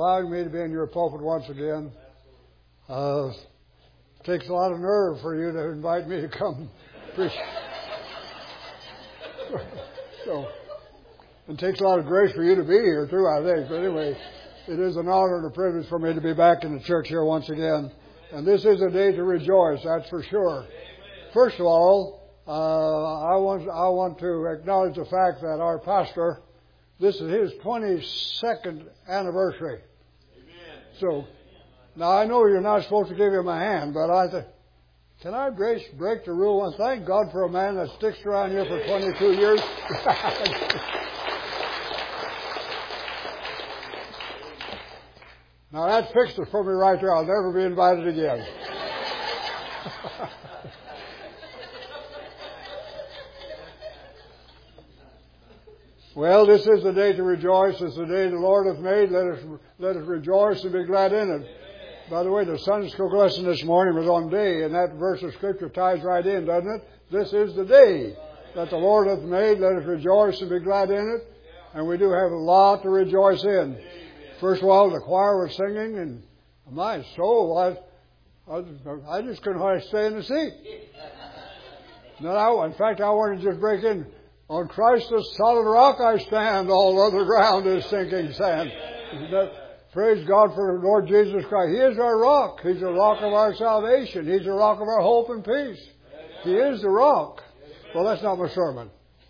allowing me to be in your pulpit once again. It takes a lot of nerve for you to invite me to come preach. So, it takes a lot of grace for you to be here too, I think. But anyway, it is an honor and a privilege for me to be back in the church here once again. And this is a day to rejoice, that's for sure. First of all, I want to acknowledge the fact that our pastor, this is his 22nd anniversary. Amen. So, now I know you're not supposed to give him a hand, but can I break the rule and thank God for a man that sticks around here for 22 years? Now that fixed it for me right there. I'll never be invited again. Well, this is the day to rejoice. It's the day the Lord hath made. Let us rejoice and be glad in it. By the way, the Sunday school lesson this morning was on day, and that verse of Scripture ties right in, doesn't it? This is the day that the Lord hath made. Let us rejoice and be glad in it. And we do have a lot to rejoice in. First of all, the choir was singing, and my soul, I just couldn't hardly stay in the seat. In fact, I wanted to just break in. On Christ the solid rock I stand, all other ground is sinking sand. Praise God for the Lord Jesus Christ. He is our rock. He's the rock of our salvation. He's the rock of our hope and peace. He is the rock. Well, that's not my sermon.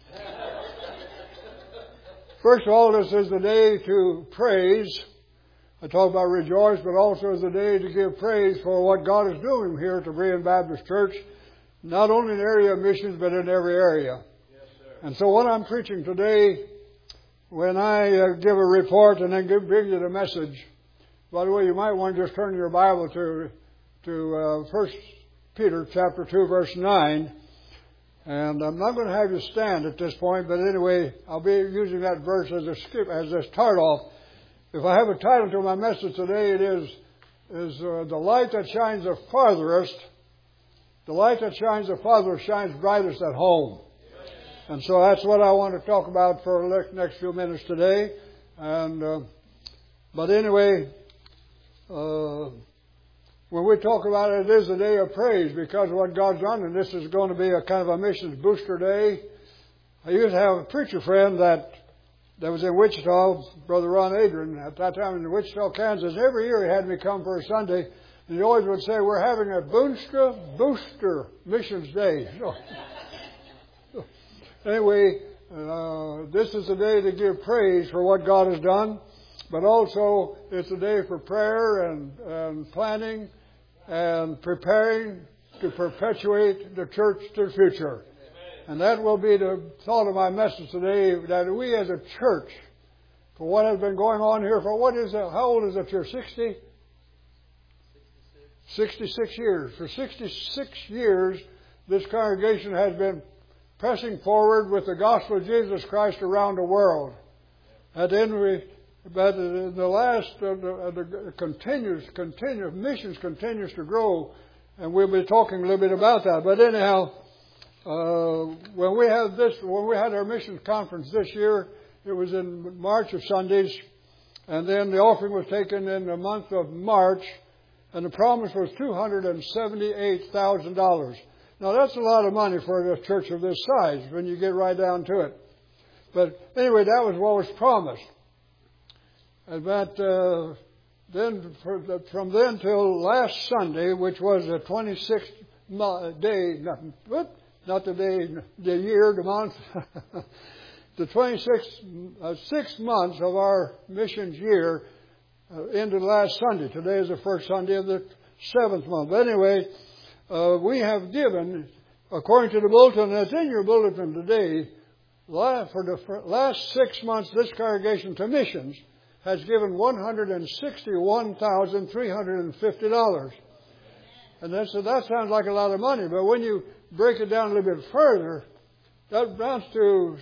First of all, this is the day to praise. I talk about rejoice, but also is the day to give praise for what God is doing here at the Berean Baptist Church, not only in the area of missions, but in every area. And so what I'm preaching today, when I give a report and then bring you the message, by the way, you might want to just turn your Bible to 1 Peter chapter 2, verse 9. And I'm not going to have you stand at this point, but anyway, I'll be using that verse as a start off. If I have a title to my message today, it is the light that shines the farthest. The light that shines the farthest shines brightest at home. And so that's what I want to talk about for the next few minutes today. And but anyway, when we talk about it, it is a day of praise because of what God's done, and this is going to be a kind of a missions booster day. I used to have a preacher friend that was in Wichita, Brother Ron Adrian, at that time in Wichita, Kansas. Every year he had me come for a Sunday, and he always would say, "We're having a booster missions day." Anyway, this is a day to give praise for what God has done, but also it's a day for prayer and planning and preparing to perpetuate the church to the future. And that will be the thought of my message today, that we as a church, for what has been going on here, how old is it here, 60? 66 years. For 66 years, this congregation has been pressing forward with the gospel of Jesus Christ around the world. But in the last, missions continues to grow, and we'll be talking a little bit about that. But anyhow, when we had our missions conference this year, it was in March of Sundays, and then the offering was taken in the month of March, and the promise was $278,000. Now, that's a lot of money for a church of this size when you get right down to it. But anyway, that was what was promised. But then, from then till last Sunday, which was the 26th day, not the day, the year, the month, the 6 months of our missions year ended last Sunday. Today is the first Sunday of the 7th month. But anyway, we have given, according to the bulletin that's in your bulletin today, for the last 6 months, this congregation to missions has given $161,350. And that sounds like a lot of money, but when you break it down a little bit further, that amounts to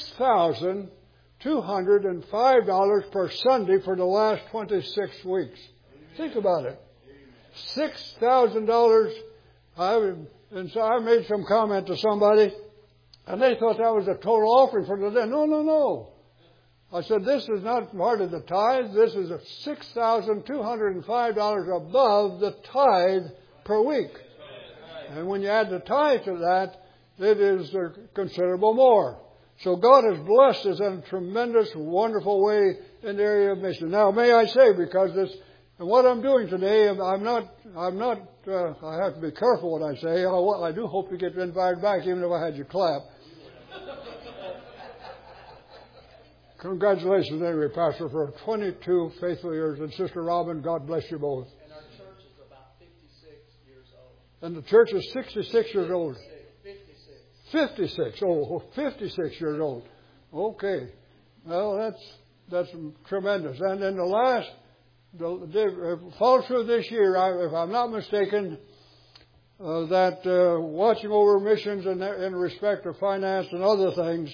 $6,205 per Sunday for the last 26 weeks. Think about it. $6,000. And so I made some comment to somebody, and they thought that was the total offering for the day. No. I said, this is not part of the tithe. This is $6,205 above the tithe per week. And when you add the tithe to that, it is considerable more. So God has blessed us in a tremendous, wonderful way in the area of mission. Now, may I say, because this, and what I'm doing today, I have to be careful what I say. I do hope you get invited back, even if I had you clap. Congratulations, anyway, Pastor, for 22 faithful years. And Sister Robin, God bless you both. And our church is about 56 years old. And the church is 66 years old. 56. 56. Oh, 56 years old. Okay. Well, that's tremendous. And in the fall through this year, if I'm not mistaken, that watching over missions in respect of finance and other things,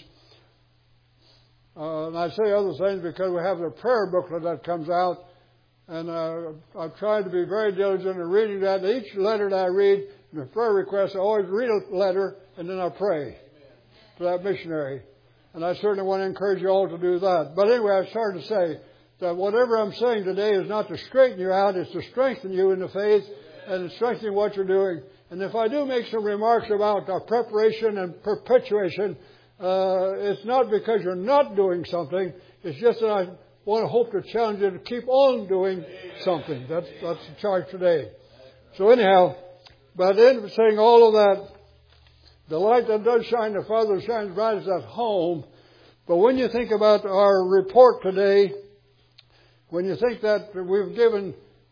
and I say other things because we have the prayer booklet that comes out, and I've tried to be very diligent in reading that. Each letter that I read, the prayer request, I always read a letter and then I pray for that missionary. And I certainly want to encourage you all to do that. But anyway, I started to say that whatever I'm saying today is not to straighten you out, it's to strengthen you in the faith and to strengthen what you're doing. And if I do make some remarks about preparation and perpetuation, it's not because you're not doing something. It's just that I want to hope to challenge you to keep on doing something. That's the charge today. So anyhow, but in saying all of that, the light that does shine, the Father shines brightest at home. But when you think about our report today, when you think that we've given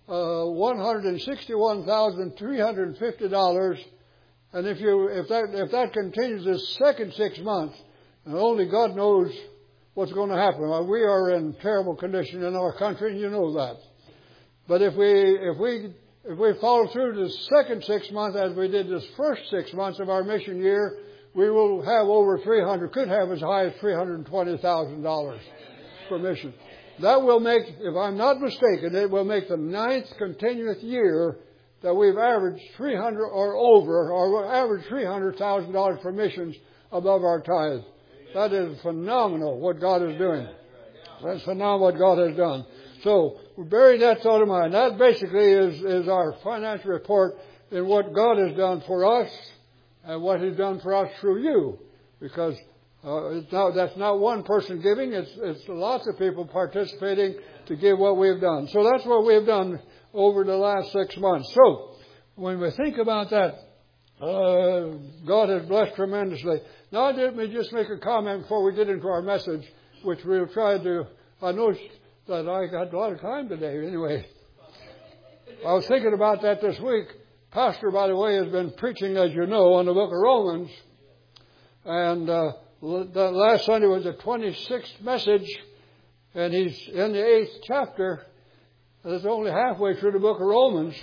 $161,350, and if that continues this second 6 months, and only God knows what's going to happen. We are in terrible condition in our country, and you know that. But if we follow through the second 6 months as we did this first 6 months of our mission year, we will have over could have as high as $320,000 for mission. That will make, if I'm not mistaken, it will make the 9th continuous year that we've averaged averaged $300,000 for missions above our tithe. That is phenomenal what God is doing. That's phenomenal what God has done. So we bury that thought in mind. That basically is our financial report in what God has done for us and what He's done for us through you. Because that's not one person giving. It's lots of people participating to give what we've done. So that's what we've done over the last 6 months. So when we think about that, God has blessed tremendously. Now let me just make a comment before we get into our message, which we'll try to. I noticed that I got a lot of time today. Anyway, I was thinking about that this week. Pastor, by the way, has been preaching, as you know, on the book of Romans, and last Sunday was the 26th message, and he's in the 8th chapter. It's only halfway through the book of Romans.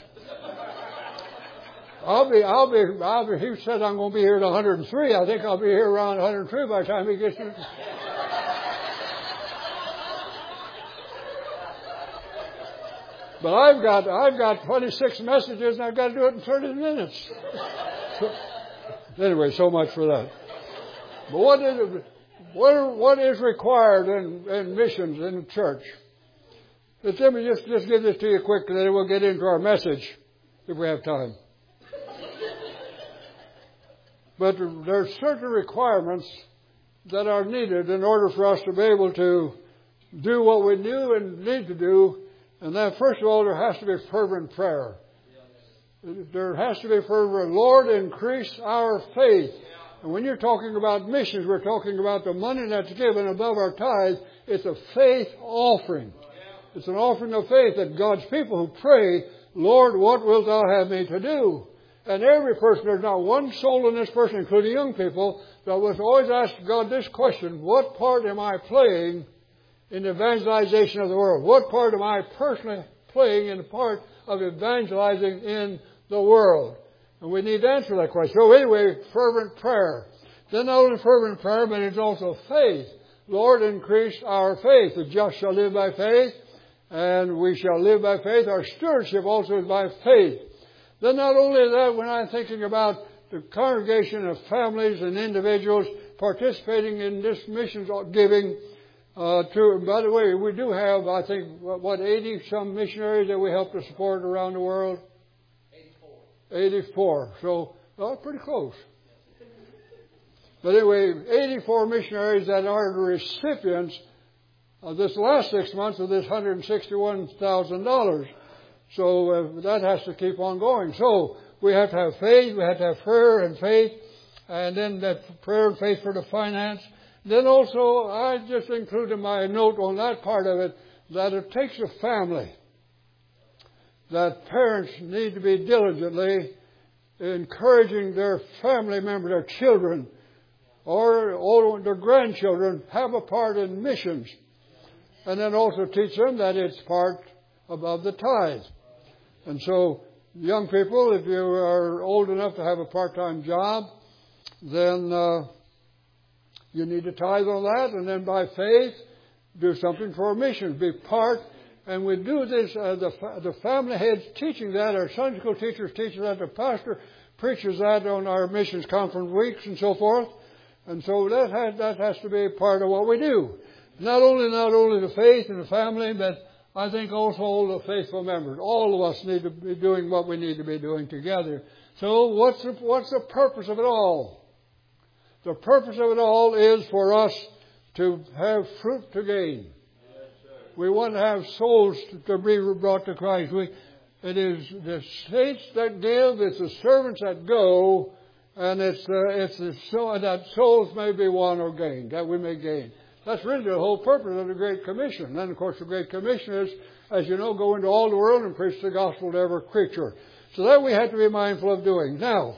He said I'm going to be here at 103. I think I'll be here around 103 by the time he gets here. But I've got 26 messages and I've got to do it in 30 minutes. Anyway, so much for that. But what is required in missions in the church? Let me just give this to you quickly, then we'll get into our message if we have time. But there are certain requirements that are needed in order for us to be able to do what we do and need to do. And then, first of all, there has to be fervent prayer. There has to be fervent, Lord, increase our faith. And when you're talking about missions, we're talking about the money that's given above our tithe. It's a faith offering. It's an offering of faith that God's people who pray, Lord, what wilt thou have me to do? And every person, there's not one soul in this person, including young people, that was always ask God this question: what part am I playing in the evangelization of the world? What part am I personally playing in the part of evangelizing in the world? And we need to answer that question. So anyway, fervent prayer. Then not only fervent prayer, but it's also faith. Lord, increase our faith. The just shall live by faith, and we shall live by faith. Our stewardship also is by faith. Then not only that, when I'm thinking about the congregation of families and individuals participating in this missions giving, By the way, we do have, I think, 80 some missionaries that we help to support around the world? 84. So, pretty close. But anyway, 84 missionaries that are the recipients of this last 6 months of this $161,000. So that has to keep on going. So we have to have faith, we have to have prayer and faith, and then that prayer and faith for the finance. Then also, I just included my note on that part of it, that it takes a family, that parents need to be diligently encouraging their family members, their children, or their grandchildren, have a part in missions. And then also teach them that it's part above the tithe. And so, young people, if you are old enough to have a part-time job, then you need to tithe on that, and then by faith, do something for missions. Be part, and we do this, the family heads teaching that, our Sunday school teachers teaching that, the pastor preaches that on our missions conference weeks and so forth. And so that has to be part of what we do. Not only the faith and the family, but I think also all the faithful members. All of us need to be doing what we need to be doing together. So what's the purpose of it all? The purpose of it all is for us to have fruit to gain. We want to have souls to be brought to Christ. It is the saints that give, it's the servants that go, and it's that souls may be won or gained, that we may gain. That's really the whole purpose of the Great Commission. And then, of course, the Great Commission is, as you know, go into all the world and preach the gospel to every creature. So that we have to be mindful of doing. Now,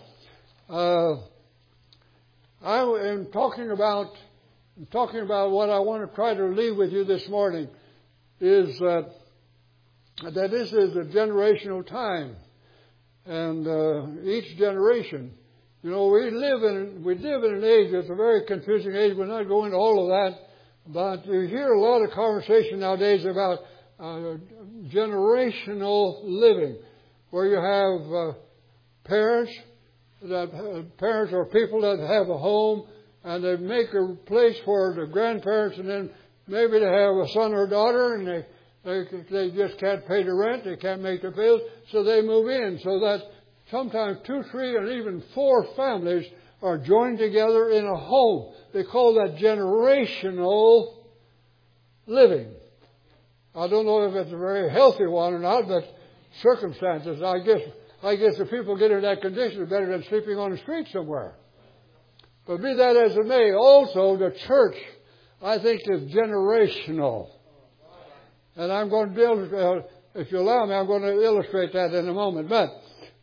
I am talking about what I want to try to leave with you this morning is that this is a generational time, and each generation, we live in an age that's a very confusing age. We're not going into all of that, but you hear a lot of conversation nowadays about generational living, where you have parents or people that have a home, and they make a place for the grandparents, and then maybe they have a son or daughter, and they just can't pay the rent, they can't make the bills, so they move in. So that sometimes 2, 3, and even 4 families are joined together in a home. They call that generational living. I don't know if it's a very healthy one or not, but circumstances, I guess if people get in that condition, it's better than sleeping on the street somewhere. But be that as it may, also the church, I think, is generational. And I'm going to, if you allow me, I'm going to illustrate that in a moment. But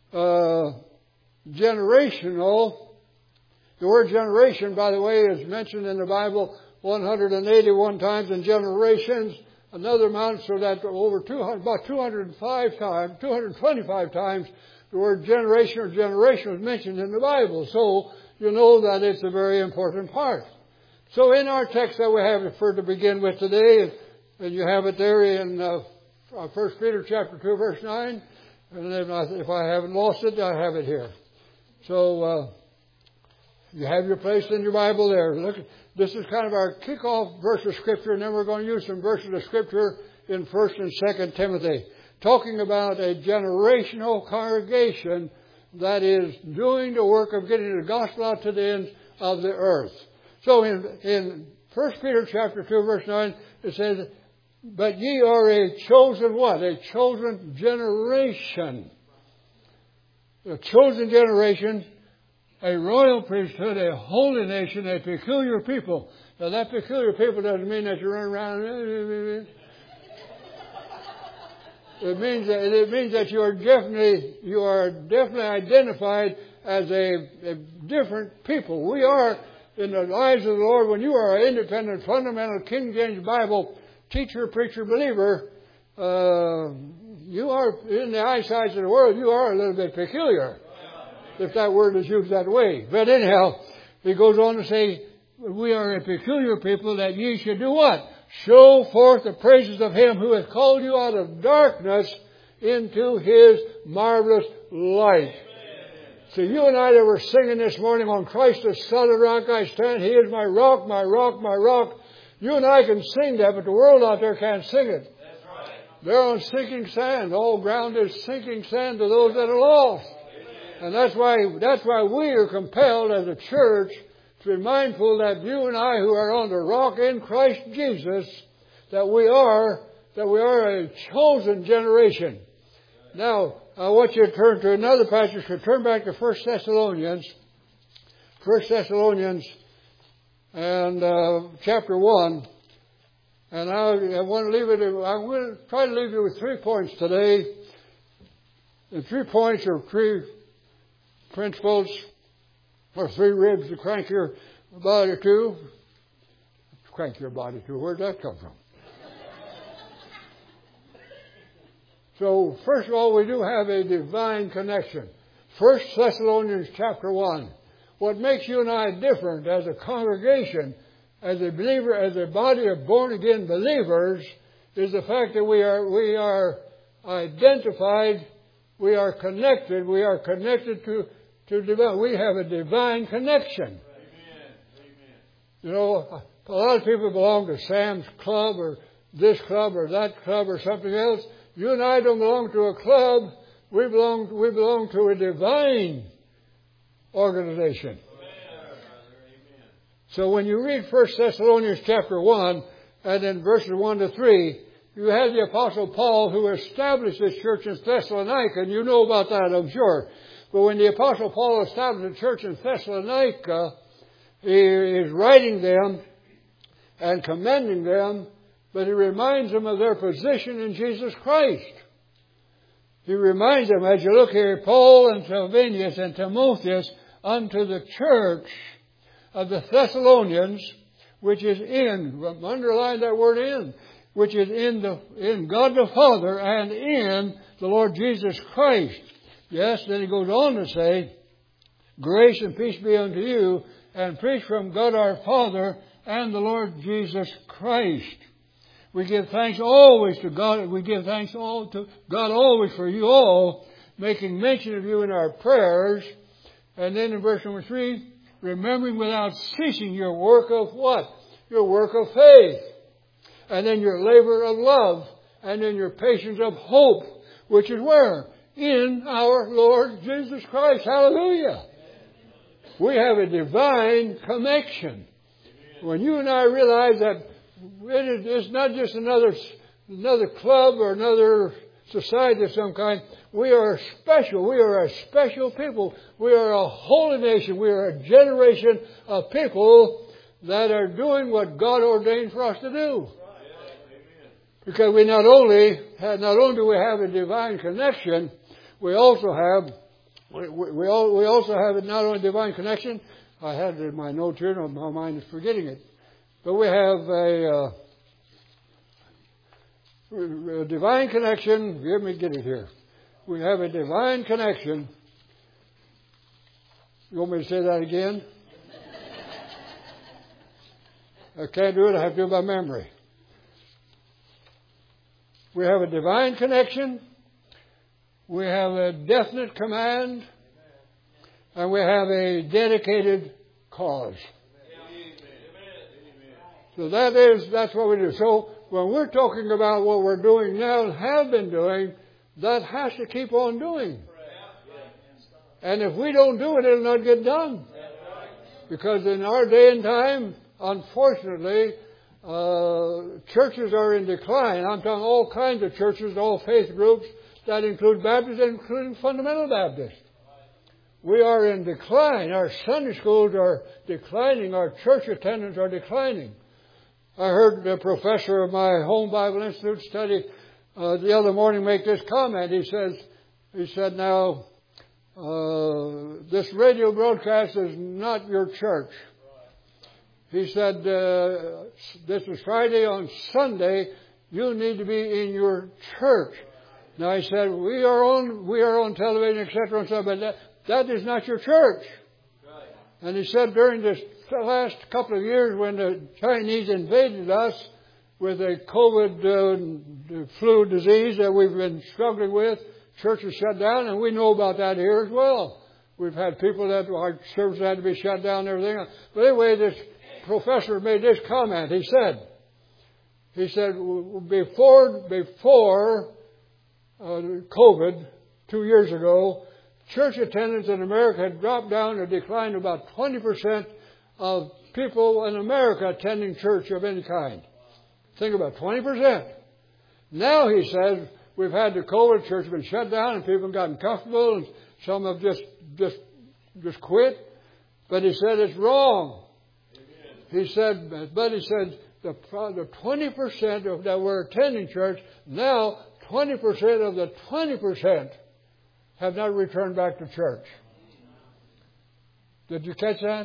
generational, the word generation, by the way, is mentioned in the Bible 181 times, and generations another amount, so that about 225 times the word generation or generation was mentioned in the Bible. So you know that it's a very important part. So in our text that we have for to begin with today, and you have it there in 1 Peter chapter 2, verse 9. And then if I haven't lost it, I have it here. So you have your place in your Bible there. Look, this is kind of our kickoff verse of Scripture, and then we're going to use some verses of Scripture in 1 and 2 Timothy, talking about a generational congregation that is doing the work of getting the gospel out to the ends of the earth. So in 1 Peter chapter 2, verse 9, it says, "But ye are a chosen" what? A chosen generation. A chosen generation, a royal priesthood, a holy nation, a peculiar people. Now that peculiar people doesn't mean that you run around. It means that you are definitely identified as a different people. We are, in the eyes of the Lord, when you are an independent, fundamental King James Bible teacher, preacher, believer, you are, in the eyesight of the world, you are a little bit peculiar, if that word is used that way. But anyhow, he goes on to say, we are a peculiar people, that ye should do what? Show forth the praises of Him who hath called you out of darkness into His marvelous light. So you and I that were singing this morning, on Christ the solid rock I stand, He is my rock, my rock, my rock. You and I can sing that, but the world out there can't sing it. They're on sinking sand. All ground is sinking sand to those that are lost. And that's why we are compelled as a church to be mindful that you and I who are on the rock in Christ Jesus, that we are a chosen generation. Now, I want you to turn to another passage. Turn back to 1 Thessalonians. 1 Thessalonians and chapter 1. And I want to leave it. I'm going to try to leave you with 3 points today. The 3 points are 3 principles, or 3 ribs to crank your body to. Crank your body to. Where'd that come from? So, first of all, we do have a divine connection. 1 Thessalonians chapter 1. What makes you and I different as a congregation, as a believer, as a body of born-again believers, is the fact that we are identified, we are connected to divine. We have a divine connection. Amen. You know, a lot of people belong to Sam's Club or this club or that club or something else. You and I don't belong to a club. We belong to a divine organization. So when you read 1 Thessalonians chapter 1 and in verses 1 to 3, you have the Apostle Paul who established this church in Thessalonica, and you know about that, I'm sure. But when the Apostle Paul established a church in Thessalonica, he is writing them and commending them, but he reminds them of their position in Jesus Christ. He reminds them, as you look here, Paul and Silvanus and Timotheus unto the church of the Thessalonians, which is underline that word in, which is in God the Father and in the Lord Jesus Christ. Yes, then he goes on to say, grace and peace be unto you, and peace from God our Father and the Lord Jesus Christ. We give thanks always to God. We give thanks to God always for you all, making mention of you in our prayers. And then in verse number 3, remembering without ceasing your work of what? Your work of faith. And then your labor of love. And then your patience of hope. Which is where? In our Lord Jesus Christ. Hallelujah. We have a divine connection. When you and I realize that it's not just another club or another society of some kind. We are special. We are a special people. We are a holy nation. We are a generation of people that are doing what God ordained for us to do. Because we not only do we have a divine connection, we also have not only divine connection. I had it in my notes here, and my mind is forgetting it. But we have a divine connection. Let me get it here. We have a divine connection. You want me to say that again? I can't do it. I have to do it by memory. We have a divine connection. We have a definite command. And we have a dedicated cause. So that's what we do. So when we're talking about what we're doing now and have been doing, that has to keep on doing. And if we don't do it, it'll not get done. Because in our day and time, unfortunately, churches are in decline. I'm talking all kinds of churches, all faith groups. That include Baptists, including fundamental Baptists. We are in decline. Our Sunday schools are declining. Our church attendance are declining. I heard the professor of my home Bible Institute study the other morning make this comment. He said, now, this radio broadcast is not your church. He said, this is Friday. On Sunday, you need to be in your church. Now, he said, we are on television, etc., and stuff, but that is not your church. And he said during this last couple of years when the Chinese invaded us with a COVID flu disease that we've been struggling with, churches shut down, and we know about that here as well. We've had people that our services had to be shut down and everything. But anyway, this professor made this comment. He said, He said before COVID 2 years ago, church attendance in America had dropped down and declined about 20% of people in America attending church of any kind. Think about 20%. Now, he says, we've had the COVID, church has been shut down and people have gotten comfortable and some have just quit. But he said it's wrong. He said the 20% of that were attending church, now 20% of the 20% have not returned back to church. Did you catch that?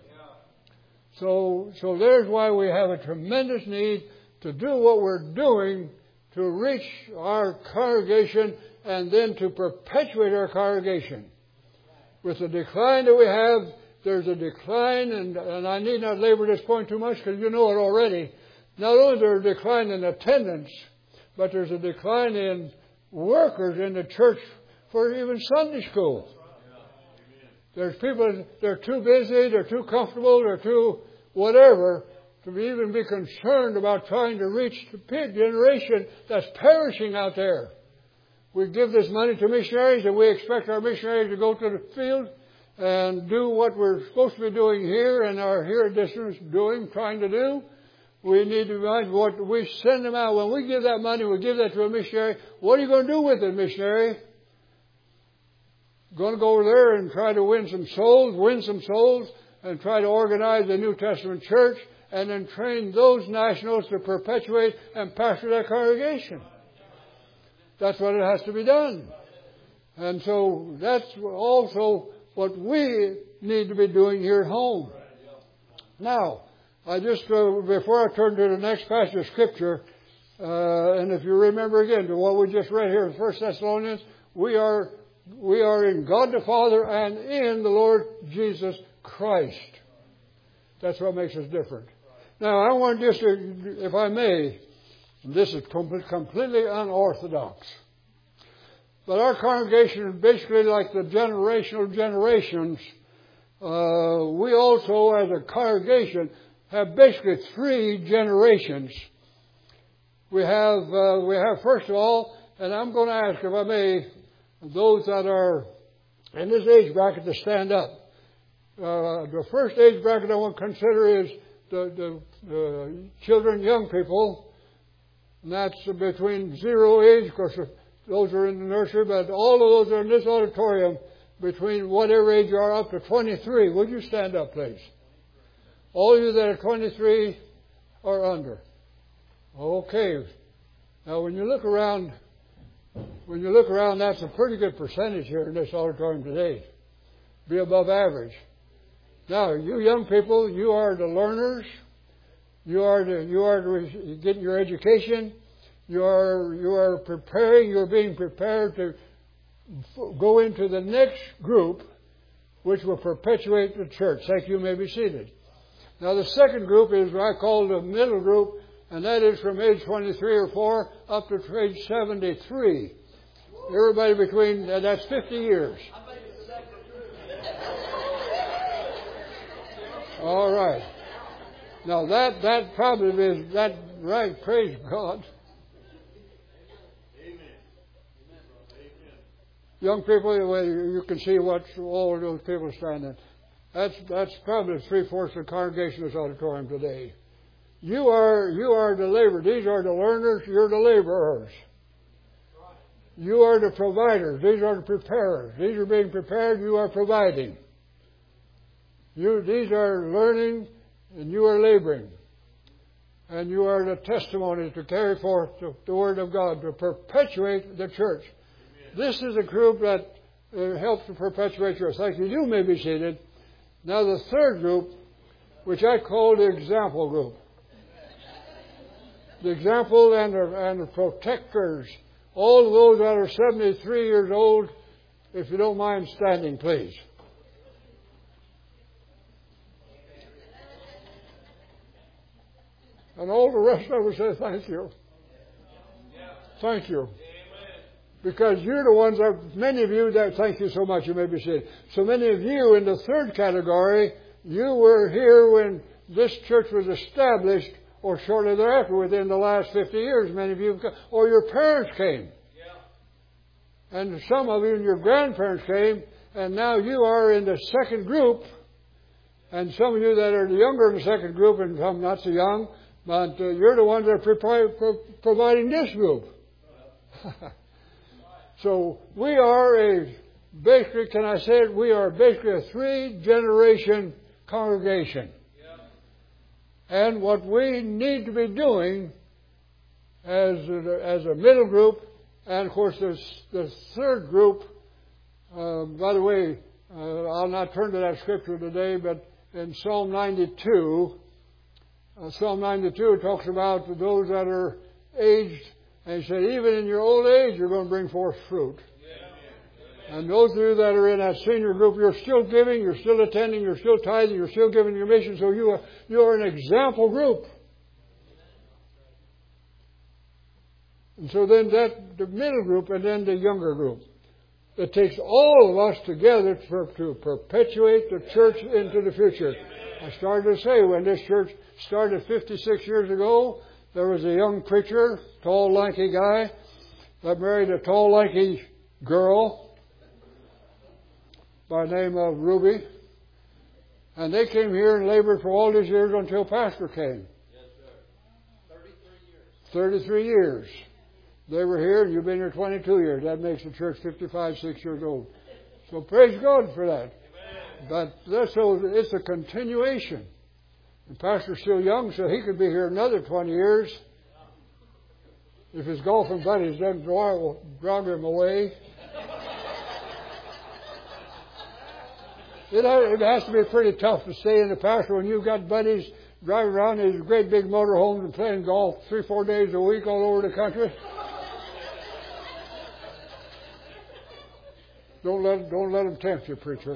So there's why we have a tremendous need to do what we're doing to reach our congregation and then to perpetuate our congregation. With the decline that we have, there's a decline, and I need not labor this point too much because you know it already. Not only is there a decline in attendance, but there's a decline in workers in the church for even Sunday school. There's people, they're too busy, they're too comfortable, they're too whatever to even be concerned about trying to reach the generation that's perishing out there. We give this money to missionaries and we expect our missionaries to go to the field and do what we're supposed to be doing here and are here at distance trying to do. We need to realize what we send them out. When we give that money, we give that to a missionary. What are you going to do with it, missionary? Going to go over there and try to win some souls, and try to organize a New Testament church, and then train those nationals to perpetuate and pastor that congregation. That's what it has to be done. And so that's also what we need to be doing here at home. Now, I just, before I turn to the next passage of Scripture, and if you remember again to what we just read here in 1 Thessalonians, we are in God the Father and in the Lord Jesus Christ. That's what makes us different. Now, I want just to, if I may, this is completely unorthodox. But our congregation is basically like the generations. We also, as a congregation, have basically 3 generations. We have first of all, and I'm going to ask, if I may, those that are in this age bracket to stand up. The first age bracket I want to consider is the children, young people. And that's between 0 age, of course, those are in the nursery, but all of those are in this auditorium between whatever age you are up to 23. Would you stand up, please? All of you that are 23 or under. Okay. Now, when you look around, that's a pretty good percentage here in this auditorium today. Be above average. Now, you young people, you are the learners. You are getting your education. You are preparing. You're being prepared to go into the next group, which will perpetuate the church. Thank you. You may be seated. Now, the second group is what I call the middle group, and that is from age 23 or 4 up to age 73. Everybody between, that's 50 years. All right. Now, that probably is that right. Praise God. Young people, you can see what all of those people standing. That's probably 3/4 of the congregation in this auditorium today. You are the laborers. These are the learners. You're the laborers. You are the providers. These are the preparers. These are being prepared. You are providing. These are learning, and you are laboring. And you are the testimony to carry forth the Word of God, to perpetuate the church. This is a group that helps to perpetuate church. Thank you. You may be seated. Now the third group, which I call the example group. The example and the protectors. All of those that are 73 years old, if you don't mind standing, please. And all the rest of us say thank you. Thank you. Because you're the ones that, many of you that, thank you so much, you may be seated. So many of you in the third category, you were here when this church was established or shortly thereafter, within the last 50 years, many of you have come, or your parents came. Yeah. And some of you and your grandparents came, and now you are in the second group. And some of you that are younger in the second group, and some not so young, but you're the ones that are providing this group. So we are basically, can I say it, we are basically a 3-generation congregation. And what we need to be doing as a middle group, and of course the third group, by the way, I'll not turn to that scripture today, but in Psalm 92 talks about those that are aged, and he said, even in your old age, you're going to bring forth fruit. And those of you that are in that senior group, you're still giving, you're still attending, you're still tithing, you're still giving your mission, so you are an example group. And so then the middle group and then the younger group. It takes all of us together to perpetuate the church into the future. I started to say, when this church started 56 years ago, there was a young preacher, tall, lanky guy, that married a tall, lanky girl by the name of Ruby. And they came here and labored for all these years until Pastor came. Yes, sir. 33 years. They were here, and you've been here 22 years. That makes the church 55, 6 years old. So praise God for that. Amen. But so it's a continuation. The pastor's still young, so he could be here another 20 years. If his golfing buddies doesn't drag him away. It has to be pretty tough to stay in the pastor when you've got buddies driving around in these great big motorhomes and playing golf 3-4 days a week all over the country. Don't let them tempt you, preacher.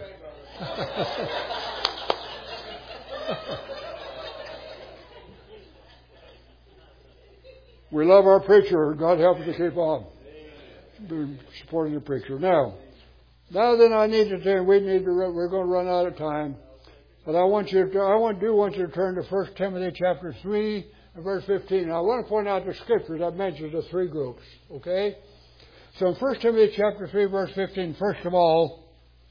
We love our preacher. God help us to keep on supporting the preacher. Now then, we're going to run out of time. But I want you to turn to 1 Timothy chapter 3 and verse 15. Now, I want to point out the scriptures that mentions the three groups. Okay? So in 1 Timothy chapter 3 verse 15, first of all,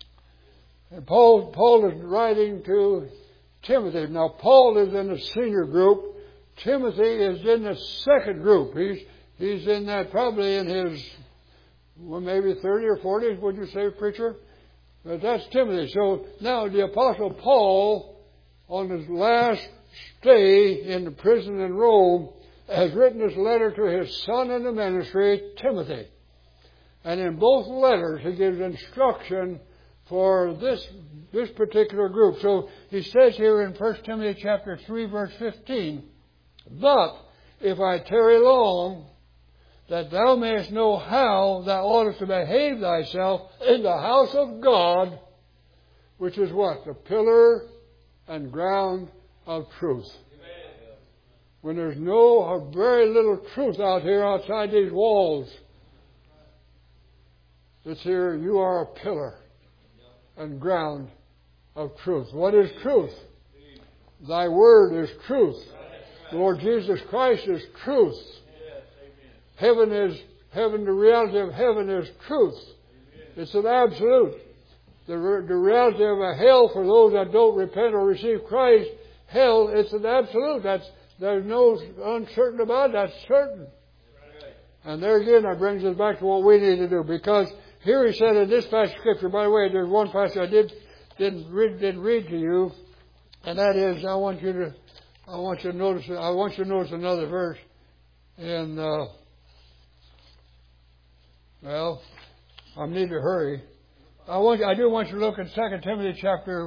Paul is writing to Timothy. Now, Paul is in the senior group. Timothy is in the second group. He's in that, probably in his, maybe 30 or 40, would you say, preacher? But that's Timothy. So now the Apostle Paul, on his last stay in the prison in Rome, has written this letter to his son in the ministry, Timothy. And in both letters, he gives instruction for this particular group. So he says here in 1 Timothy chapter 3, verse 15, but if I tarry long, that thou mayest know how thou oughtest to behave thyself in the house of God, which is what? The pillar and ground of truth. Amen. When there's very little truth out here outside these walls, it's here, you are a pillar and ground of truth. What is truth? Thy word is truth. The Lord Jesus Christ is truth. Heaven, the reality of heaven is truth. It's an absolute. The reality of a hell for those that don't repent or receive Christ, hell, it's an absolute. There's no uncertain about it. That's certain. And there again, that brings us back to what we need to do. Because here he said in this passage of Scripture, by the way, there's one passage I didn't read to you, and that is, I want you to notice another verse. And well, I need to hurry. I do want you to look at 2 Timothy chapter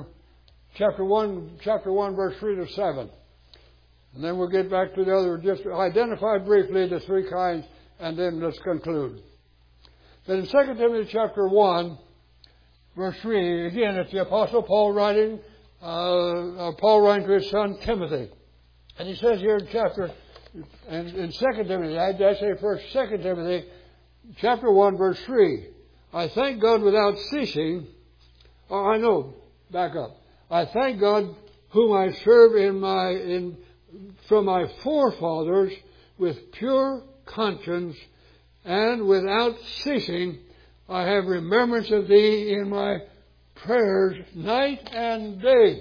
1, verse 3 to 7. And then we'll get back to the other. Just identify briefly the three kinds, and then let's conclude. But in 2 Timothy chapter 1, verse 3, again, it's the Apostle Paul writing to his son Timothy. And he says here in 2 Timothy, I say first 2 Timothy, chapter 1, verse 3, I thank God without ceasing, back up. I thank God whom I serve in from my forefathers with pure conscience, and without ceasing I have remembrance of thee in my prayers night and day.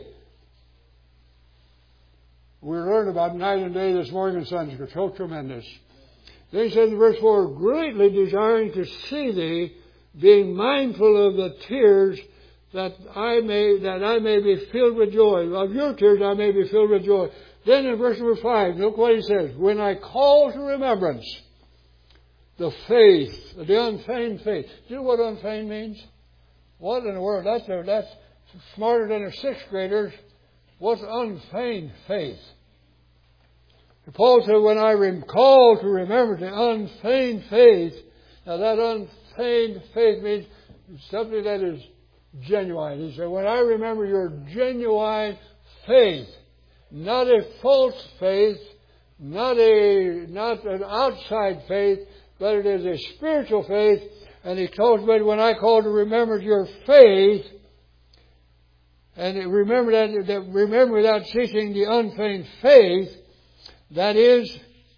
We learned about night and day this morning in Sunday school. So tremendous. Then he says in verse 4, greatly desiring to see thee, being mindful of the tears, that I may be filled with joy. Of your tears I may be filled with joy. Then in verse number 5, look what he says. When I call to remembrance the faith, the unfeigned faith. Do you know what unfeigned means? What in the world? That's smarter than a sixth grader's. What's unfeigned faith? Paul said, when I call to remember the unfeigned faith, now that unfeigned faith means something that is genuine. He said, when I remember your genuine faith, not a false faith, not an outside faith, but it is a spiritual faith. And he told me when I call to remember your faith, and remember without ceasing the unfeigned faith, that is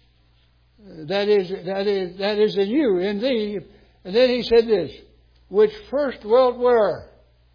in you, in thee. And then he said this, which first dwelt where?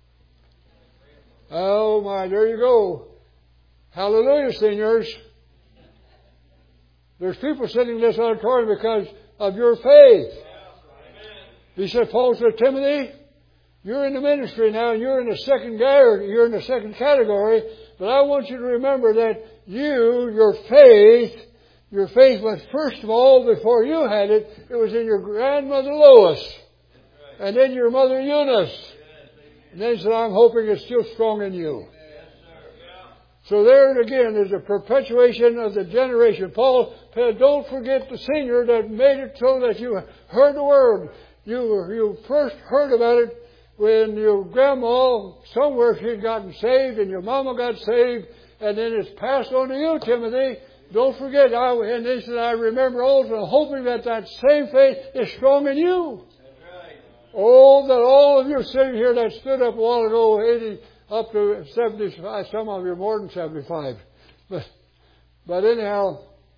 Oh my, there you go. Hallelujah, seniors. There's people sitting in this auditorium because of your faith. He said, Paul said, Timothy, you're in the ministry now, and you're in the second category, but I want you to remember that your faith was first of all, before you had it, it was in your grandmother Lois, and then your mother Eunice. And then he said, I'm hoping it's still strong in you. So there again is a perpetuation of the generation. Paul said, don't forget the senior that made it so that you heard the word. You first heard about it when your grandma, somewhere she'd gotten saved and your mama got saved, and then it's passed on to you, Timothy. Don't forget. And he said, I remember also hoping that same faith is strong in you. That's right. Oh, that all of you sitting here that stood up a while ago, 80 up to 75, some of you more than 75. But anyhow,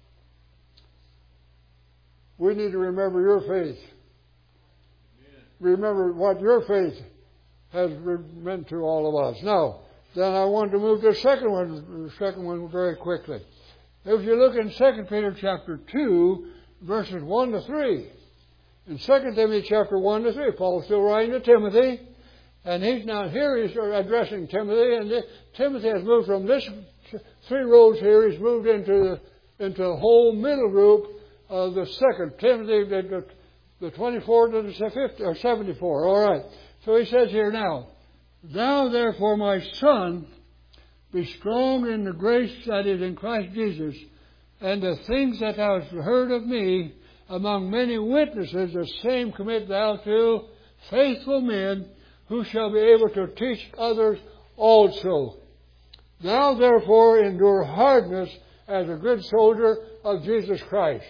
we need to remember your faith. Remember what your faith has meant to all of us. Now, then I want to move to the second one very quickly. If you look in 2 Peter chapter 2, verses 1 to 3. In 2 Timothy chapter 1 to 3, Paul's still writing to Timothy, and he's addressing Timothy, and Timothy has moved from this 3 rows here, he's moved into the whole middle group of the second. Timothy, the 24 to the 50, or 74. All right. So he says here now, thou therefore, my son, be strong in the grace that is in Christ Jesus, and the things that thou hast heard of me among many witnesses, the same commit thou to faithful men, who shall be able to teach others also. Thou therefore endure hardness as a good soldier of Jesus Christ.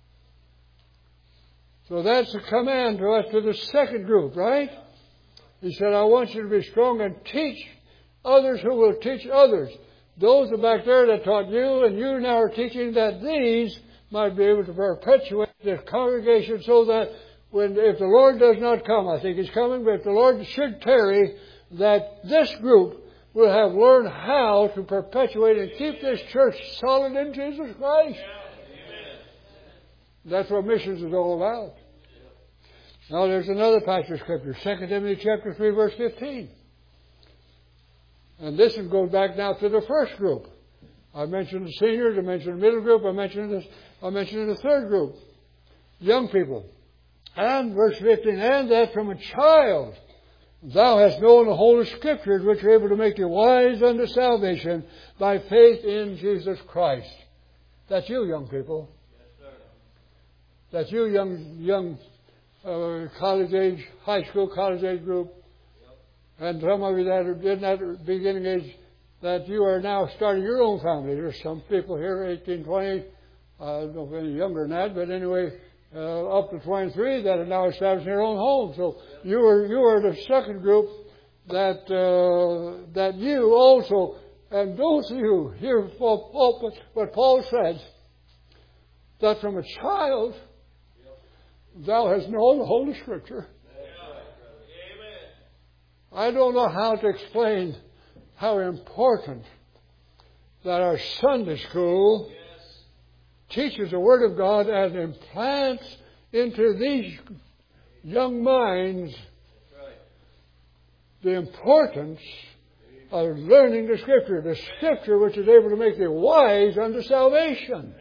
So that's a command to us, to the second group, right? He said, I want you to be strong and teach others who will teach others. Those are back there that taught you, and you now are teaching, that these might be able to perpetuate this congregation, so that if the Lord does not come, I think He's coming, but if the Lord should tarry, that this group will have learned how to perpetuate and keep this church solid in Jesus Christ. That's what missions is all about. Now there's another passage of Scripture, 2 Timothy chapter 3, verse 15. And this goes back now to the first group. I mentioned the seniors, I mentioned the middle group, I mentioned the third group, young people. And verse 15, and that from a child thou hast known the Holy Scriptures, which are able to make you wise unto salvation by faith in Jesus Christ. That's you, young people. Yes, sir. That's you, young college age, high school college age group. Yep. And some of you that are in that beginning age, that you are now starting your own family. There's some people here, 18, 20, I don't know if any younger than that, but anyway, up to 23 that are now establishing their own home. So you are the second group that you also And those of you hear what Paul said, that from a child thou hast known the Holy Scripture. I don't know how to explain how important that our Sunday school teaches the Word of God and implants into these young minds the importance of learning the Scripture which is able to make thee wise unto salvation.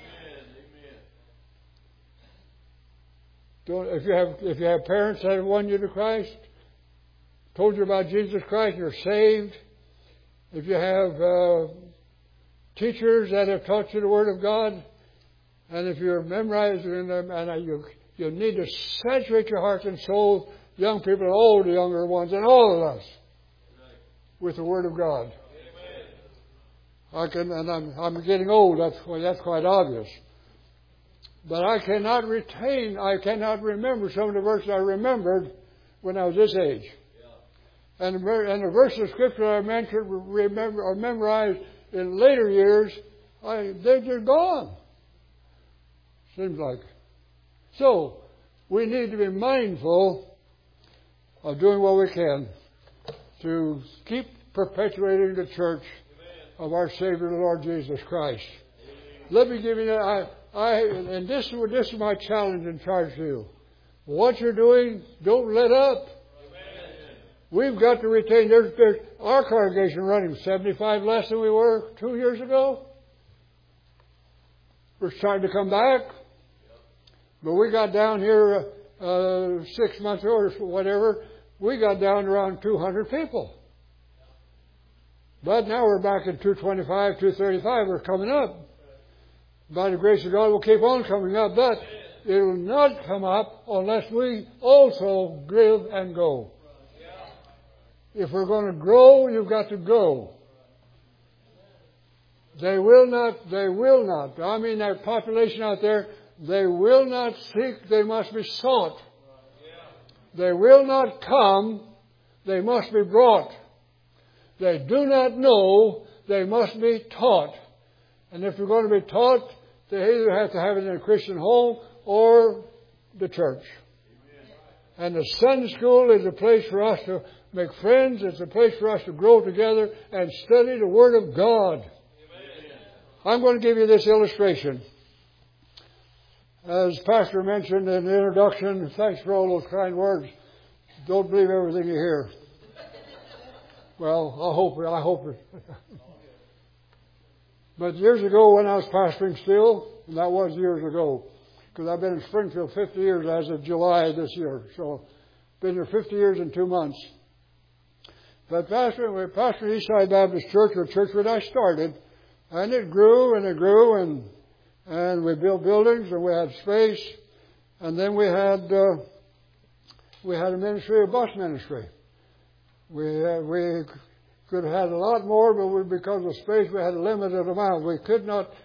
If you have parents that have won you to Christ, told you about Jesus Christ, you're saved. If you have teachers that have taught you the Word of God, and if you're memorizing them, and you need to saturate your heart and soul, young people, all the younger ones, and all of us, with the Word of God. I'm getting old. That's quite obvious. But I cannot remember some of the verses I remembered when I was this age. And the verses of Scripture I memorized in later years, they're just gone. Seems like. So, we need to be mindful of doing what we can to keep perpetuating the church of our Savior, the Lord Jesus Christ. Let me give you that. And this is my challenge and charge to you. What you're doing, don't let up. We've got to retain. There's our congregation running 75 less than we were 2 years ago. We're starting to come back. But we got down here 6 months ago or whatever. We got down around 200 people. But now we're back at 225, 235. We're coming up. By the grace of God, we'll keep on coming up. But it will not come up unless we also give and go. If we're going to grow, you've got to go. They will not. I mean, that population out there, they will not seek, they must be sought. They will not come, they must be brought. They do not know, they must be taught. And if they're going to be taught, they either have to have it in a Christian home or the church. And the Sunday school is a place for us to make friends. It's a place for us to grow together and study the Word of God. I'm going to give you this illustration. As Pastor mentioned in the introduction, thanks for all those kind words. Don't believe everything you hear. Well, I hope it. But years ago when I was pastoring still, and that was years ago, because I've been in Springfield 50 years as of July this year. So, been here 50 years and 2 months. But pastoring Eastside Baptist Church, the church that I started, and it grew and it grew, and we built buildings and we had space, and then we had a ministry, a bus ministry. We could have had a lot more, but because of space, we had a limited amount. We could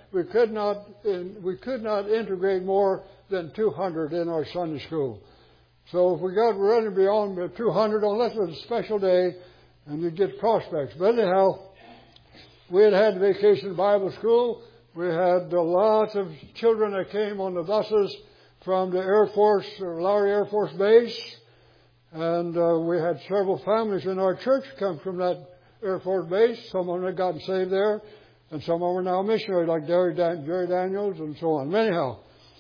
not integrate more than 200 in our Sunday school. So if we got running beyond the 200, unless it was a special day, and you'd get prospects. But anyhow, we had Vacation Bible School. We had lots of children that came on the buses from the Air Force, Lowry Air Force Base. And we had several families in our church come from that Air Force Base. Some of them had gotten saved there. And some of them are now missionaries, like Jerry Daniels and so on. Anyhow,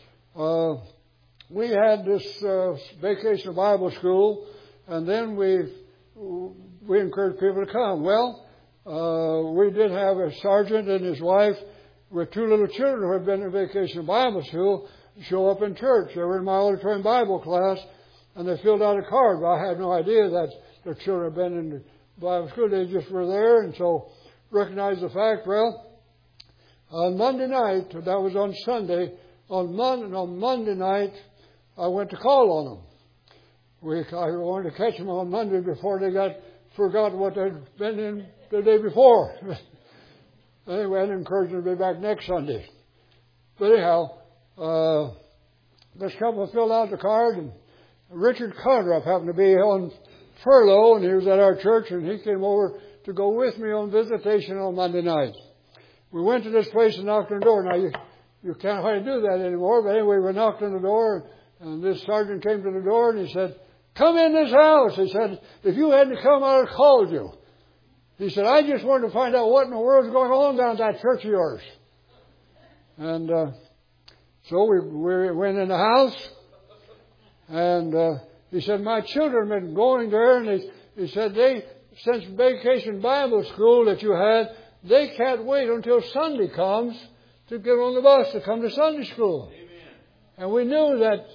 we had this Vacation Bible School. And then we encouraged people to come. Well, we did have a sergeant and his wife with 2 little children who had been in Vacation Bible School show up in church. They were in my auditorium Bible class, and they filled out a card. But I had no idea that their children had been in the Bible school. They just were there, and so recognized the fact. Well, on Monday night, that was on Sunday, on Monday night, I went to call on them. I wanted to catch them on Monday before they forgot what they'd been in the day before. Anyway, I encouraged them to be back next Sunday. But anyhow, this couple filled out the card, and Richard Conrup happened to be on furlough, and he was at our church, and he came over to go with me on visitation on Monday night. We went to this place and knocked on the door. Now, you can't hardly do that anymore, but anyway, we knocked on the door, and this sergeant came to the door, and he said, "Come in this house." He said, "If you hadn't come, I would have called you." He said, "I just wanted to find out what in the world is going on down at that church of yours." And so we went in the house, and he said, "My children have been going there," and he said, since Vacation Bible School that you had, they can't wait until Sunday comes to get on the bus to come to Sunday school." Amen. And we knew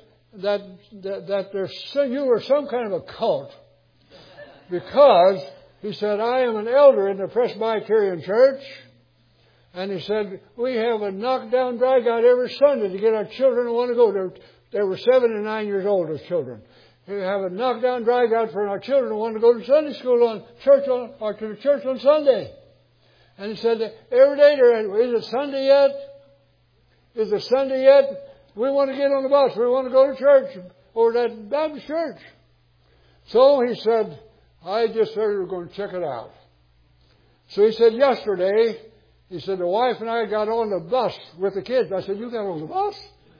that you were some kind of a cult, because he said, "I am an elder in the Presbyterian Church." And he said, "We have a knockdown drag out every Sunday to get our children to want to go. They were 7 and 9 years old as children. We have a knockdown drag out for our children who want to go to Sunday school or to the church on Sunday." And he said, "Every day is it Sunday yet? Is it Sunday yet? We want to get on the bus. We want to go to church or that Baptist church." So he said, "I just said we were going to check it out." So he said, yesterday, he said, "The wife and I got on the bus with the kids." I said, "You got on the bus?"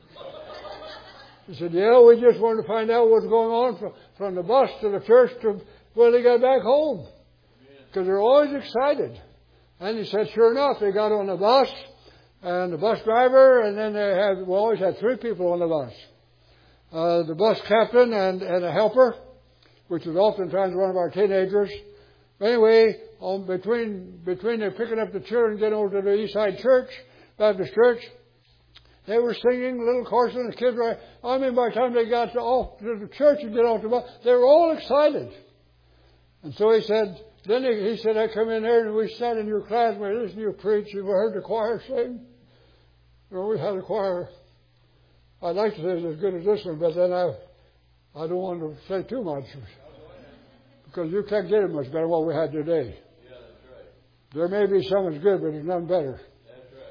He said, "Yeah, we just wanted to find out what's going on from the bus to the church to when they got back home." Because they're always excited. And he said, sure enough, they got on the bus, and the bus driver, and then we always had 3 people on the bus. The bus captain and a helper, which was oftentimes one of our teenagers. Anyway, between they're picking up the children and getting over to the East Side Church, Baptist Church, they were singing little choruses, and the kids were, by the time they got to the church and get off the bus, they were all excited. And so he said, he said, "I come in there and we sat in your class and we listened to you preach and we heard the choir sing." We had a choir. I'd like to say it's as good as this one, but then I don't want to say too much, because you can't get it much better than what we had today. Yeah, that's right. There may be some that's good, but there's none better. That's right.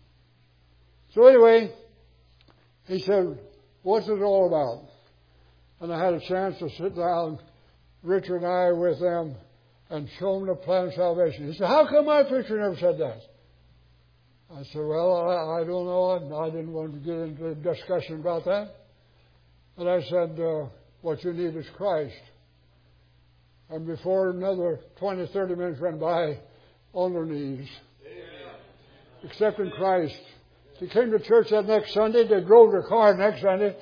So anyway, he said, "What's it all about?" And I had a chance to sit down, Richard and I, with them and show them the plan of salvation. He said, "How come my preacher never said that?" I said, "Well, I don't know. I didn't want to get into a discussion about that." But I said, "What you need is Christ." And before another 20, 30 minutes went by, on their knees, accepting Christ. They came to church that next Sunday. They drove their car next Sunday.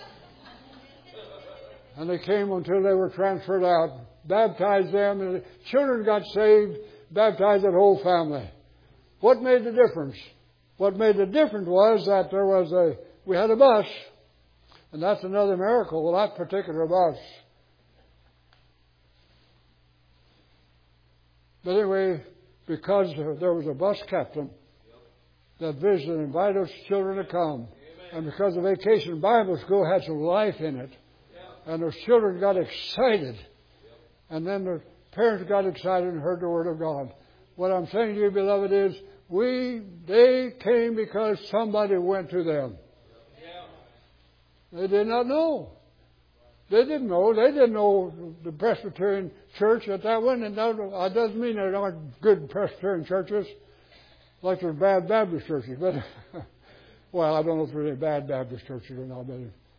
And they came until they were transferred out. Baptized them. And the children got saved. Baptized that whole family. What made the difference? What made the difference was that we had a bus. And that's another miracle, that particular bus. But anyway, because there was a bus captain that visited and invited those children to come. And because the Vacation Bible School had some life in it. And those children got excited. And then the parents got excited and heard the Word of God. What I'm saying to you, beloved, is they came because somebody went to them. They did not know. They didn't know. They didn't know the Presbyterian church at that one. And that doesn't mean there aren't good Presbyterian churches, like there's bad Baptist churches. But, well, I don't know if there's any bad Baptist churches or not.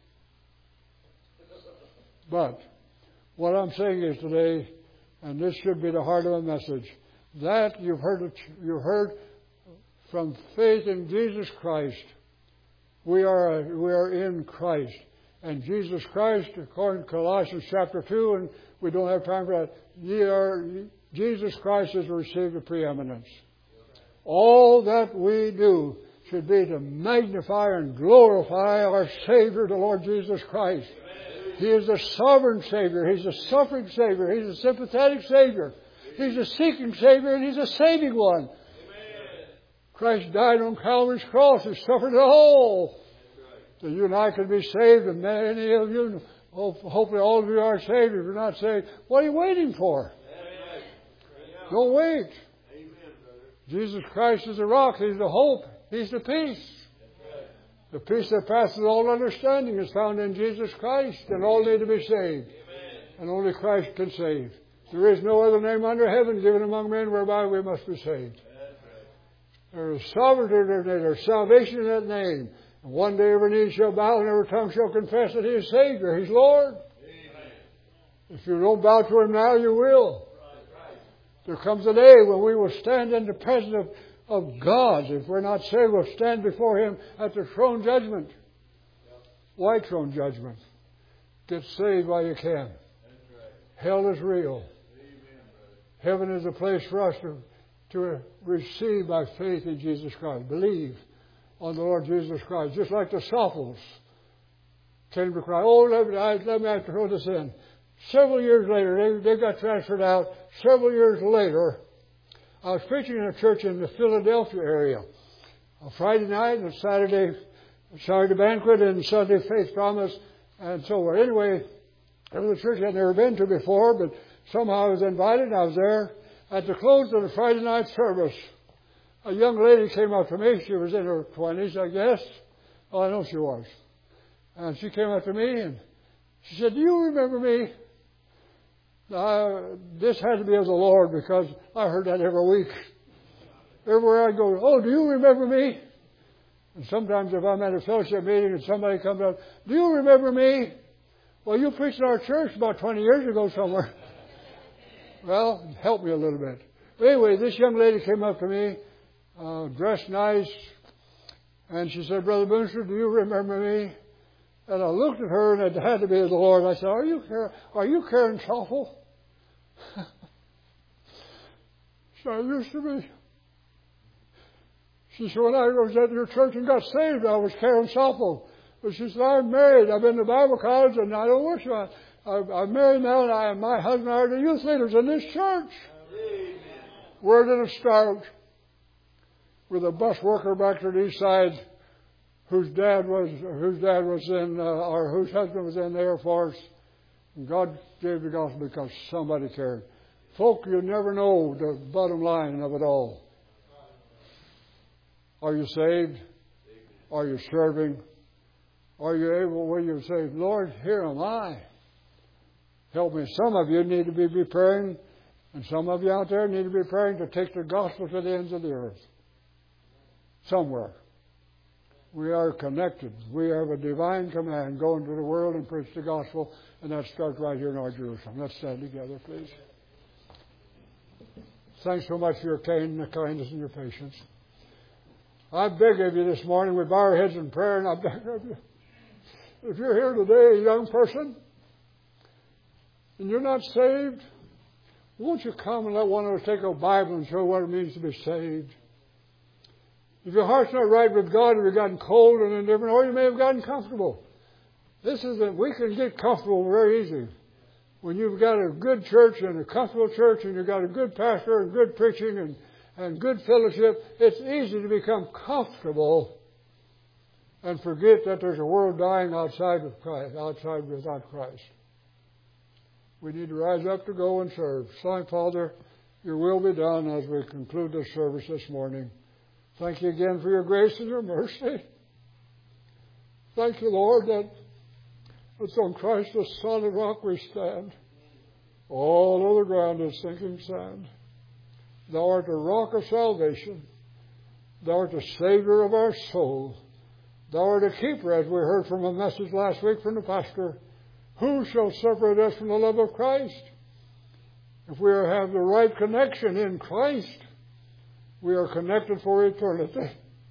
But what I'm saying is today, and this should be the heart of the message, that you've heard from faith in Jesus Christ. We are in Christ. And Jesus Christ, according to Colossians chapter 2, and we don't have time for that, Jesus Christ has received the preeminence. All that we do should be to magnify and glorify our Savior, the Lord Jesus Christ. He is a sovereign Savior. He's a suffering Savior. He's a sympathetic Savior. He's a seeking Savior, and He's a saving one. Christ died on Calvary's cross and suffered it all. So you and I can be saved, and many of you, hopefully all of you are saved. If you're not saved, what are you waiting for? Don't wait. Jesus Christ is the rock. He's the hope. He's the peace. The peace that passes all understanding is found in Jesus Christ, and all need to be saved. And only Christ can save. There is no other name under heaven given among men whereby we must be saved. There is sovereignty in that name. There is salvation in that name. And one day every knee shall bow and every tongue shall confess that He is Savior. He's Lord. Amen. If you don't bow to Him now, you will. Right. There comes a day when we will stand in the presence of God. If we're not saved, we'll stand before Him at the throne judgment. White throne judgment. Get saved while you can. Hell is real. Heaven is a place for us to receive by faith in Jesus Christ. Believe on the Lord Jesus Christ. Just like the Sophos came to cry, oh, let me throw this in. Several years later, they got transferred out. Several years later, I was preaching in a church in the Philadelphia area. A Friday night and a Saturday banquet and Sunday faith promise and so on. Anyway, it was a church I'd never been to before, but somehow I was invited and I was there. At the close of the Friday night service, a young lady came up to me. She was in her 20s, I guess. Oh, I know she was. And she came up to me and she said, do you remember me? This had to be of the Lord because I heard that every week. Everywhere I go, oh, do you remember me? And sometimes if I'm at a fellowship meeting and somebody comes up, do you remember me? Well, you preached in our church about 20 years ago somewhere. Well, help me a little bit. But anyway, this young lady came up to me, dressed nice, and she said, Brother Boonster, do you remember me? And I looked at her, and it had to be the Lord. I said, are you Karen Soffel? She said, I used to be. She said, when I was at your church and got saved, I was Karen Soffel. But she said, I'm married. I've been to Bible college, and I don't worship. I'm married now, and my husband are the youth leaders in this church. Amen. Where did it start? With a bus worker back to the east side, whose husband was in the Air Force. And God gave the gospel because somebody cared. Folk, you never know the bottom line of it all. Are you saved? Are you serving? Are you able, will you say, Lord, here am I. Help me. Some of you need to be preparing, and some of you out there need to be preparing to take the gospel to the ends of the earth. Somewhere. We are connected. We have a divine command. Go into the world and preach the gospel, and that starts right here in our Jerusalem. Let's stand together, please. Thanks so much for your kindness and your patience. I beg of you this morning, we bow our heads in prayer, and I beg of you, if you're here today, a young person, and you're not saved, won't you come and let one of us take a Bible and show what it means to be saved? If your heart's not right with God, or you've gotten cold and indifferent, or you may have gotten comfortable. We can get comfortable very easy. When you've got a good church and a comfortable church, and you've got a good pastor and good preaching and good fellowship, it's easy to become comfortable and forget that there's a world dying outside without Christ. We need to rise up to go and serve. So, Father, your will be done as we conclude this service this morning. Thank you again for your grace and your mercy. Thank you, Lord, that it's on Christ the solid rock we stand. All other ground is sinking sand. Thou art the rock of salvation. Thou art the Savior of our soul. Thou art a keeper, as we heard from a message last week from the pastor. Who shall separate us from the love of Christ? If we have the right connection in Christ, we are connected for eternity.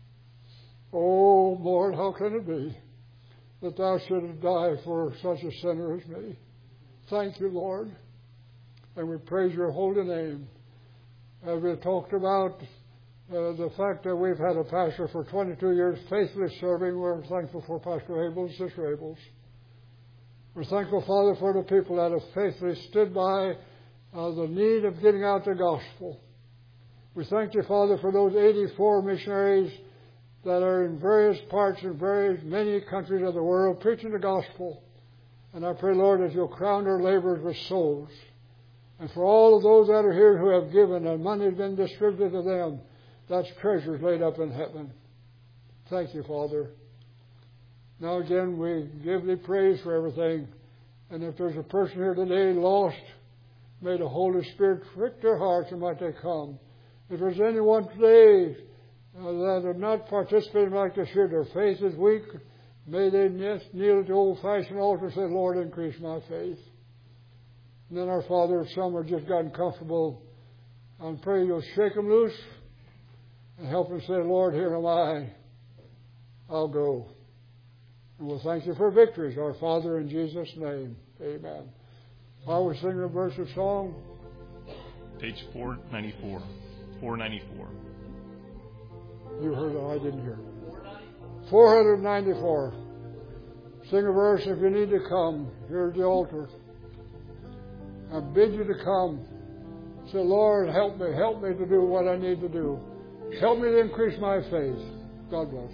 Oh, Lord, how can it be that thou shouldst die for such a sinner as me? Thank you, Lord. And we praise your holy name. As we talked about the fact that we've had a pastor for 22 years faithfully serving, we're thankful for Pastor Abels, Sister Abels. We're thankful, Father, for the people that have faithfully stood by the need of getting out the gospel. We thank you, Father, for those 84 missionaries that are in various parts and many countries of the world preaching the gospel. And I pray, Lord, that you'll crown their labors with souls. And for all of those that are here who have given and money has been distributed to them, that's treasures laid up in heaven. Thank you, Father. Now again, we give thee praise for everything. And if there's a person here today lost, May the Holy Spirit prick their hearts and might they come. If there's anyone today that are not participating like they should, their faith is weak, may they kneel at the old-fashioned altar and say, Lord, increase my faith. And then our Father, if some have just gotten comfortable, I pray you'll shake them loose and help them say, Lord, here am I. I'll go. And we'll thank you for victories, our Father, in Jesus' name. Amen. While we sing a verse of song. Page 494. 494. You heard it, I didn't hear it. 494. Sing a verse if you need to come. Here at the altar. I bid you to come. Say, Lord, help me to do what I need to do. Help me to increase my faith. God bless.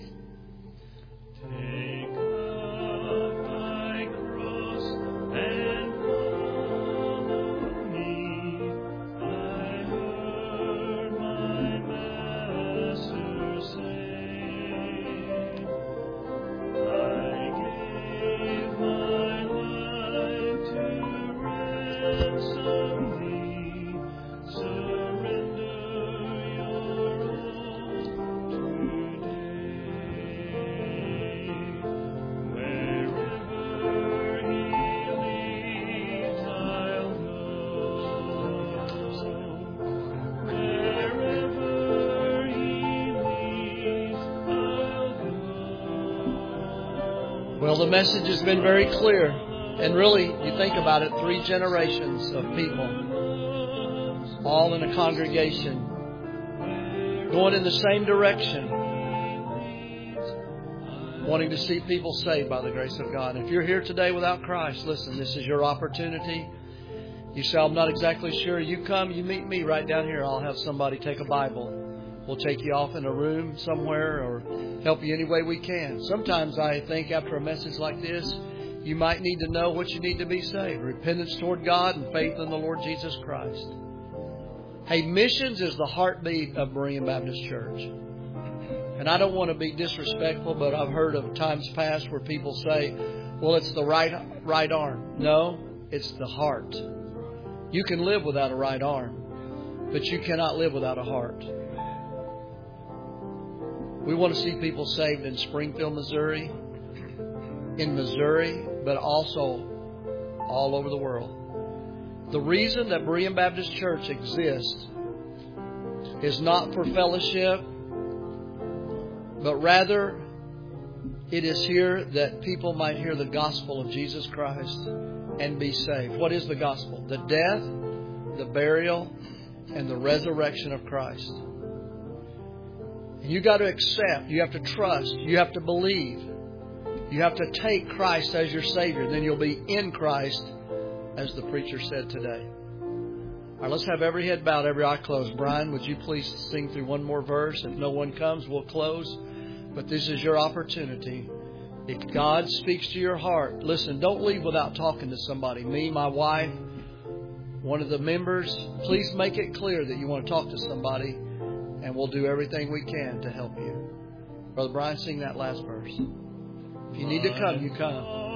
Take up thy cross and follow me. I heard my Master say, I gave my life to ransom thee. Surrender your all Well, the message has been very clear. And really, you think about it, 3 generations of people, all in a congregation, going in the same direction, wanting to see people saved by the grace of God. And if you're here today without Christ, listen, this is your opportunity. You say, I'm not exactly sure. You come, you meet me right down here. I'll have somebody take a Bible. We'll take you off in a room somewhere or help you any way we can. Sometimes I think after a message like this, you might need to know what you need to be saved. Repentance toward God and faith in the Lord Jesus Christ. Hey, missions is the heartbeat of Berean Baptist Church. And I don't want to be disrespectful, but I've heard of times past where people say, well, it's the right arm. No, it's the heart. You can live without a right arm, but you cannot live without a heart. We want to see people saved in Springfield, Missouri, but also all over the world. The reason that Berean Baptist Church exists is not for fellowship, but rather it is here that people might hear the gospel of Jesus Christ and be saved. What is the gospel? The death, the burial, and the resurrection of Christ. You got to accept, you have to trust, you have to believe. You have to take Christ as your Savior. Then you'll be in Christ, as the preacher said today. All right, let's have every head bowed, every eye closed. Brian, would you please sing through one more verse? If no one comes, we'll close. But this is your opportunity. If God speaks to your heart, listen, don't leave without talking to somebody. Me, my wife, one of the members, please make it clear that you want to talk to somebody, and we'll do everything we can to help you. Brother Brian, sing that last verse. If you need to come, you come.